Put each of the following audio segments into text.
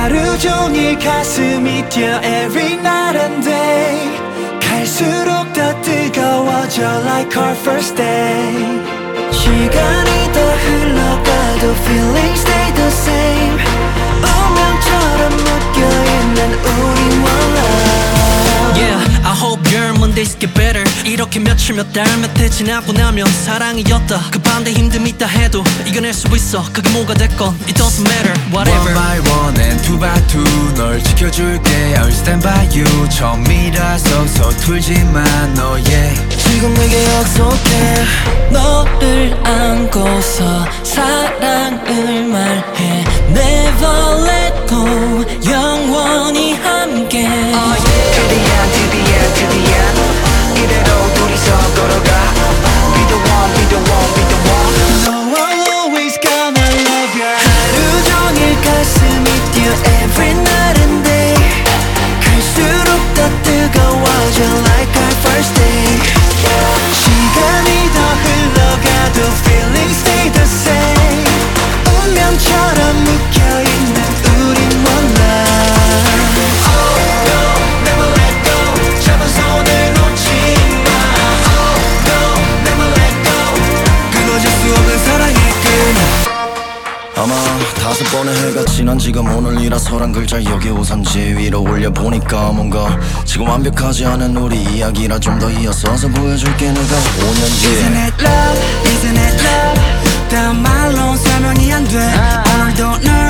하루 종일 가슴이 뛰어 every night and day. 갈수록 더 뜨거워져 like our first day. 시간이 더 흘러가도 feelings stay the same. 운명처럼 묶여있는 우린 one love. Yeah, I hope your Mondays get better. 이렇게 며칠 몇 달 몇 해 지나고 나면 사랑이었다 그 반대 힘듦이 있다 해도 이겨낼 수 있어 그게 뭐가 됐건 It doesn't matter, whatever. One by one and two by two 널 지켜줄게 I'll stand by you 처음이라서 서툴지만 너의 지금 내게 약속해. 너를 안고서 사랑을 말해 Never let go 영원히 함께 To the end, to the end, to the end 이대로 둘이서 걸어가 Be the one, be the one, be the one No, I'll always gonna love you. 하루 종일 가슴이 뛰어 every night and day. 갈수록 더 뜨거워져 like our first day. 시간이 더 흘러가도 feelings stay the same. 운명처럼 묶여있는 우린 one love. Oh no, never let go. 잡은 손을 놓지 마. Oh no, never let go. 끊어질 수 없는 사랑의 끈. 아마 5번의 해가 지난 지금 오늘이라서란 글자 여기 우선지 위로 올려보니까 뭔가 지금 완벽하지 않은 우리 이야기라 좀 더 이어서서 보여줄게 내가 5년 뒤에 Isn't it love, isn't it love. 단 말로 설명이 안 돼. 오늘도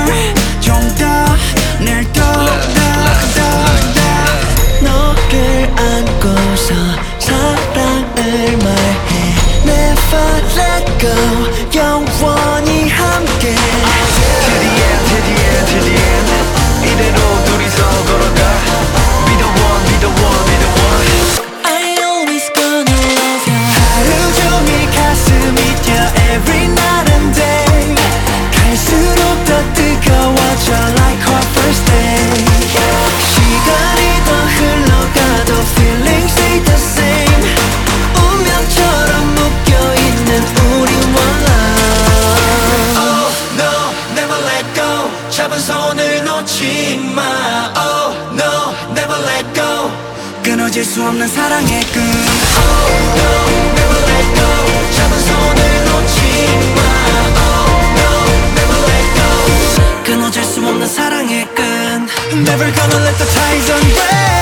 널좀더낼더 너를 안고서 사랑을 말해 Never let go 영원히 함께 To the end, to the end, to the end 이대로 둘이서 걸어가 Be the one, be the one, be the one I always gonna love you 하루 종일 가슴이 뛰어 every night and day. 갈수록 더 뜨거워져 like our first day. 시간이 더 흘러가도 feelings stay the same. 운명처럼 묶여있는 우리 one love. Oh no, never let go. 잡은 손을 놓지 마. Oh no, never let go. 끊어질 수 없는 사랑의 끈. Oh no, never let go. 잡은 손을 놓지 마. Oh no, never let go. 끊어질 수 없는 사랑의 끈. Never gonna let the ties unbreak.